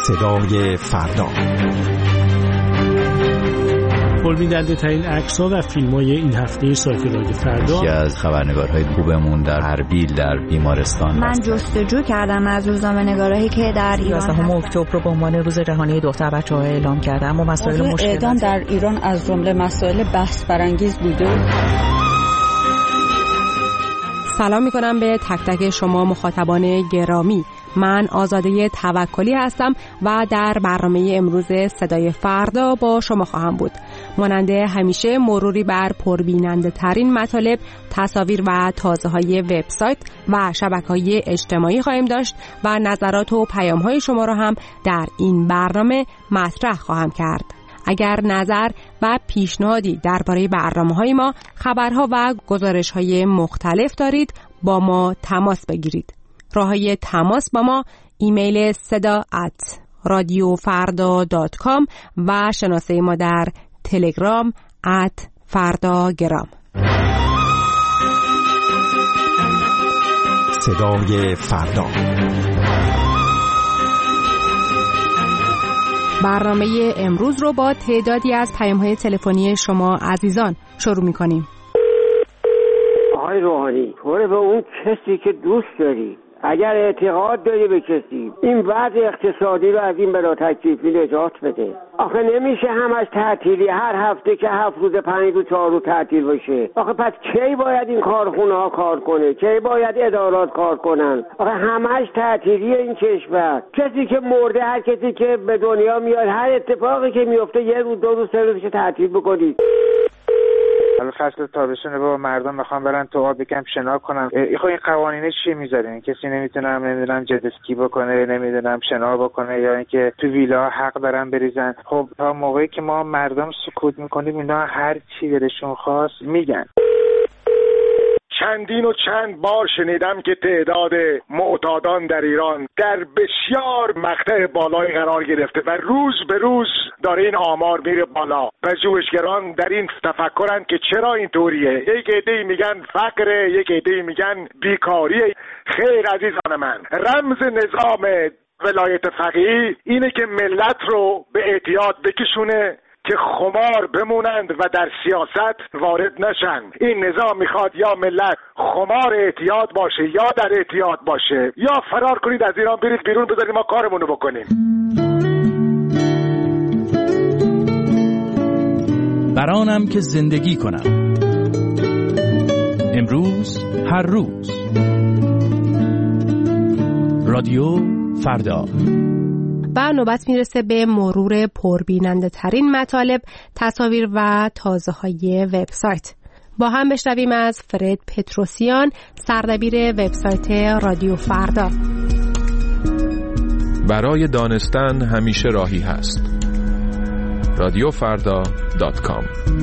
صدای فردا. پربیننده ترین عکس‌ها و فیلم‌های این هفته سایت رادیو فردا. یکی از خبرنگارهای خوبمون در اربیل در بیمارستان. من جستجو کردم از روزنامه‌نگارایی که در ایران 11 اکتبر رو به عنوان روز جهانی دختر بچه‌ها اعلام کردم و مسائل مشکل اعدام در ایران از جمله مسائل بحث برانگیز بوده. سلام میکنم به تک تک شما مخاطبان گرامی. من آزاده توکلی هستم و در برنامه امروز صدای فردا با شما خواهم بود. مانند همیشه مروری بر پربیننده ترین مطالب، تصاویر و تازه های وبسایت و شبکه‌های اجتماعی خواهیم داشت و نظرات و پیام‌های شما را هم در این برنامه مطرح خواهم کرد. اگر نظر و پیشنهادی درباره برنامه‌های ما، خبرها و گزارش‌های مختلف دارید، با ما تماس بگیرید. راه‌های تماس با ما: ایمیل seda@radiofarda.com و شناسه ما در تلگرام @fardagram. صدای فردا. برنامه امروز رو با تعدادی از پیام‌های تلفنی شما عزیزان شروع می‌کنیم. آقای روحانی، طوره به اون کسی که دوست داری، اگر اعتقاد داری به کسی، این وضع اقتصادی رو از این بلا تکلیفی نجات بده. آخه نمیشه همش تعطیلی، هر هفته که 7 روز 5 روز 4 روز تعطیل باشه. آخه پس کی باید این کارخونه ها کار کنه؟ کی باید ادارات کار کنن؟ آخه همش تعطیلی این کشور. کسی که مرده، هر کسی که به دنیا میاد، هر اتفاقی که میفته 1 روز 2 روز 3 روز تعطیل بکنید. حالا فصل تابستونه، با مردم میخوام برن تو آب یکم شنا کنن. این قوانینش چی میذارین؟ کسی نمیدونم جت اسکی بکنه، نمیدونم شنا بکنه، یا اینکه تو ویلا حق دارن بریزن. خب تا موقعی که ما مردم سکوت میکنیم، اینا هر چی دلشون خواست میگن. چندین و چند بار شنیدم که تعداد معتادان در ایران در بسیار مقطع بالای قرار گرفته و روز به روز داره این آمار میره بالا. پژوهشگران در این تفکرن که چرا اینطوریه. یک عده‌ای میگن فقره، یک عده‌ای میگن بیکاریه. خیر عزیزان من، رمز نظام ولایت فقیه اینه که ملت رو به اعتیاد بکشونه که خمار بمونند و در سیاست وارد نشن. این نظام میخواد یا ملت خمار اعتیاد باشه یا در اعتیاد باشه، یا فرار کنید از ایران، برید بیرون، بذارید ما کارمونو بکنیم. برانم که زندگی کنم، امروز هر روز. رادیو فردا. و نوبت میرسه به مرور پربیننده ترین مطالب، تصاویر و تازه های وبسایت. با هم بشنویم از فرد پتروسیان، سردبیر وبسایت رادیو فردا. برای دانستن همیشه راهی هست. radiofarda.com.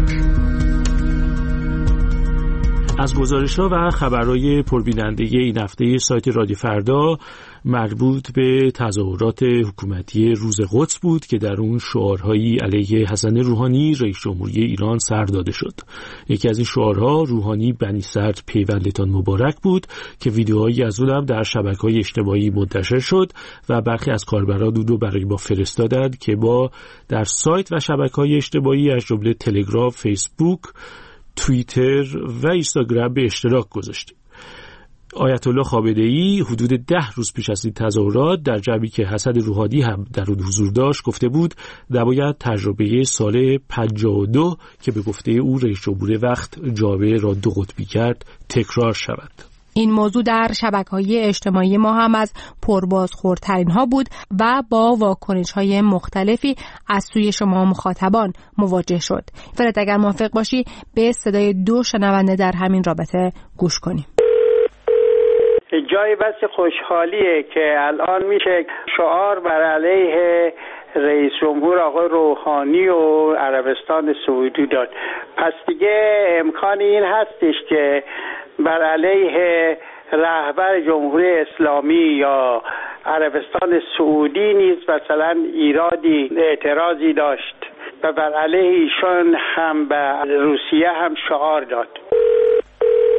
از گزارش‌ها و خبرهای پربیننده این هفته سایت رادیو فردا مربوط به تظاهرات حکومتی روز قدس بود که در اون شعارهایی علیه حسن روحانی رئیس جمهوری ایران سر داده شد. یکی از این شعارها روحانی بنی سرد پیوندتان مبارک بود که ویدیوهایی از اون هم در شبکه‌های اجتماعی منتشر شد و برخی از کاربران اون رو برای ما فرستادند که با در سایت و شبکه‌های اجتماعی از جمله تلگرام، فیسبوک، توییتر و اینستاگرام به اشتراک گذاشتیم. آیت الله خامنه‌ای حدود 10 روز پیش از این تظاهرات در جمعی که حسن روحانی هم در اون حضور داشت گفته بود نباید تجربه سال 52 که به گفته او رئیس جمهور وقت جامعه را 2 قطبی کرد تکرار شود. این موضوع در شبکه‌های اجتماعی ما هم از پربازخوردترین ها بود و با واکنش‌های مختلفی از سوی شما مخاطبان مواجه شد. فرد اگر موافق باشی به صدای 2 شنونده در همین رابطه گوش کنیم. جای بس خوشحالیه که الان میشه شعار بر علیه رئیس جمهور آقای روحانی و عربستان سعودی داد. پس دیگه امکان این هستش که بر علیه رهبر جمهوری اسلامی یا عربستان سعودی نیز مثلا ایرادی اعتراضی داشت و بر علیه ایشان هم به روسیه هم شعار داد.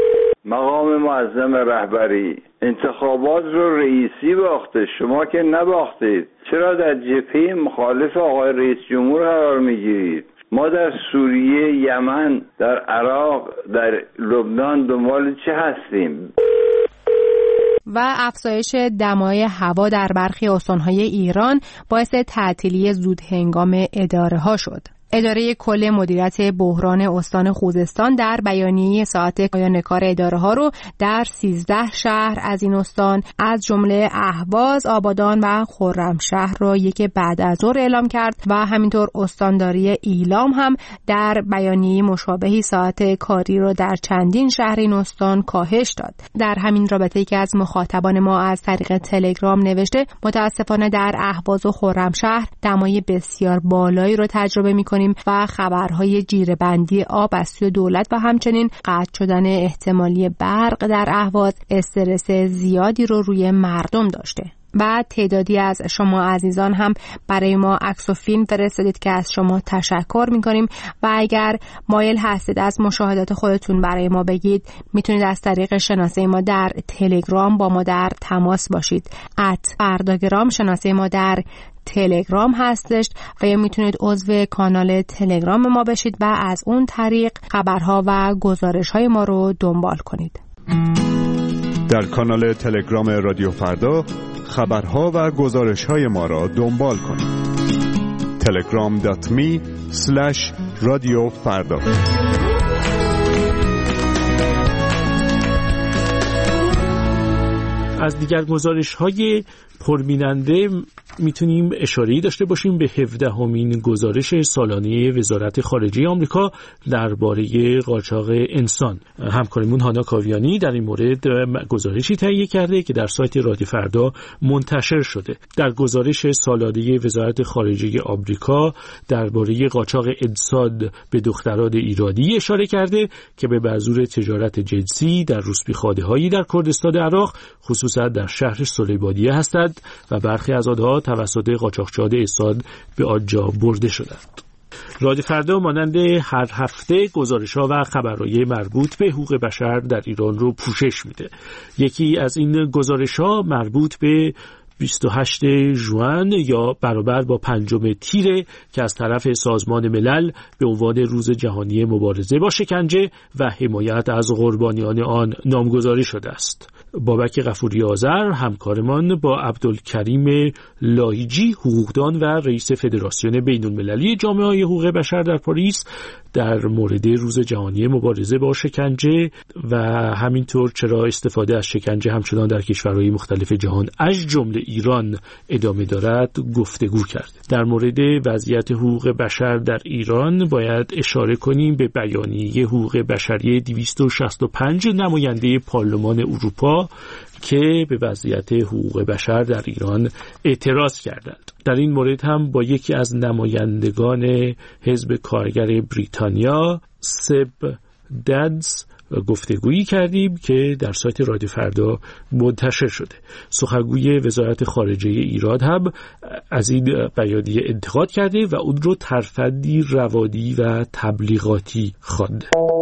مقام معظم رهبری انتخابات رو رئیسی باخته، شما که نباختید. چرا در جبهه مخالف آقای رئیس جمهور قرار میگیرید؟ ما در سوریه، یمن، در عراق، در لبنان دنبال چه هستیم؟ و افزایش دمای هوا در برخی استان‌های ایران باعث تعطیلی زود هنگام اداره‌ها شد. اداره کل مدیریت بحران استان خوزستان در بیانیه ساعت پایان کار اداره‌ها رو در 13 شهر از این استان از جمله اهواز، آبادان و خرمشهر رو یک بعد از ظهر اعلام کرد و همینطور استانداری ایلام هم در بیانیه مشابهی ساعت کاری رو در چندین شهر این استان کاهش داد. در همین رابطه که از مخاطبان ما از طریق تلگرام نوشته، متاسفانه در اهواز و خرمشهر دمای بسیار بالایی رو تجربه می‌کنیم و خبرهای جیره‌بندی آب از سوی دولت و همچنین قطع شدن احتمالی برق در اهواز استرس زیادی رو روی مردم داشته. و تعدادی از شما عزیزان هم برای ما عکس و فیلم فرستادید که از شما تشکر می‌کنیم و اگر مایل هستید از مشاهدات خودتون برای ما بگید، میتونید از طریق شناسه ما در تلگرام با ما در تماس باشید. @فرداگرام شناسه ما در تلگرام هستش و یا میتونید عضو کانال تلگرام ما بشید و از اون طریق خبرها و گزارش‌های ما رو دنبال کنید. در کانال تلگرام رادیو فردا خبرها و گزارش‌های ما را دنبال کنید. telegram.me/radiofarda. از دیگر گزارش‌های پربیننده میتونیم اشاره‌ای داشته باشیم به 17مین گزارش سالانه وزارت خارجه آمریکا درباره قاچاق انسان. همکارمون هانا کاویانی در این مورد گزارشی تهیه کرده که در سایت رادیو فردا منتشر شده. در گزارش سالانه وزارت خارجه آمریکا درباره قاچاق انسان به دختران ایرانی اشاره کرده که به منظور تجارت جنسی در روسپیخانه‌هایی در کردستان عراق، خصوصا در شهر سلیمانیه هستند و برخی از آنها توسط قاچاقچیان انسان به آنجا برده شدند. رادیو فردا مانند هر هفته گزارش‌ها و خبرهای مربوط به حقوق بشر در ایران رو پوشش میده. یکی از این گزارش‌ها مربوط به 28 ژوئن یا برابر با 5 تیر که از طرف سازمان ملل به عنوان روز جهانی مبارزه با شکنجه و حمایت از قربانیان آن نامگذاری شده است. بابک غفوری آذر همکارمان با عبدالکریم لاهیجی حقوقدان و رئیس فدراسیون بین‌المللی جامعه‌های حقوق بشر در پاریس در مورد روز جهانی مبارزه با شکنجه و همینطور چرا استفاده از شکنجه همچنان در کشورهای مختلف جهان از جمله ایران ادامه دارد گفتگو کرد. در مورد وضعیت حقوق بشر در ایران باید اشاره کنیم به بیانیه حقوق بشری 265 نماینده پارلمان اروپا که به وضعیت حقوق بشر در ایران اعتراض کردند. در این مورد هم با یکی از نمایندگان حزب کارگر بریتانیا سب دنس گفتگویی کردیم که در سایت رادیو فردا منتشر شده. سخنگوی وزارت خارجه ایران هم از این بیانیه انتقاد کرده و اون رو ترفندی روانی و تبلیغاتی خوانده.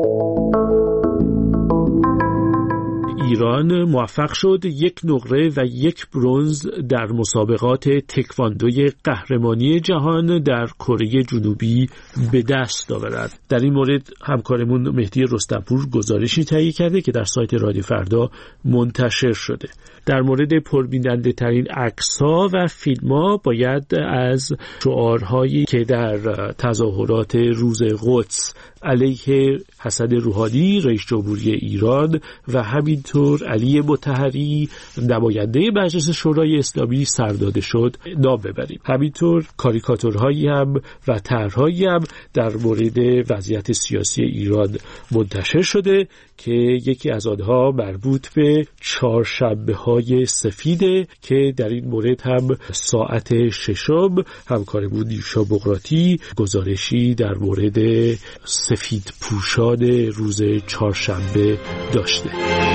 ایران موفق شد 1 نقره و 1 برنز در مسابقات تکواندوی قهرمانی جهان در کره جنوبی به دست آورد. در این مورد همکارمون مهدی رستمپور گزارشی تهیه کرده که در سایت رادیو فردا منتشر شده. در مورد پربیننده ترین عکس‌ها و فیلم‌ها باید از شعارهایی که در تظاهرات روز قدس علیه حسن روحانی رئیس جمهوری ایران و همینطور علی مطهری نماینده مجلس شورای اسلامی سر داده شد نام ببریم. همینطور کاریکاتورهایی هم و طرحهایی هم در مورد وضعیت سیاسی ایران منتشر شده که یکی از آنها مربوط به چهارشنبه‌های سفیده که در این مورد هم ساعت 6 همکارمون نیوشا بقراتی گزارشی در مورد سفید پوشان روز چهارشنبه داشته.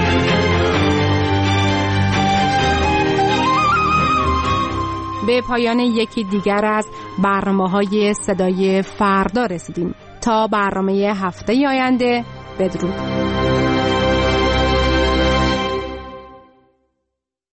به پایان یکی دیگر از برنامه‌های صدای فردا رسیدیم. تا برنامه هفته آینده بدرود.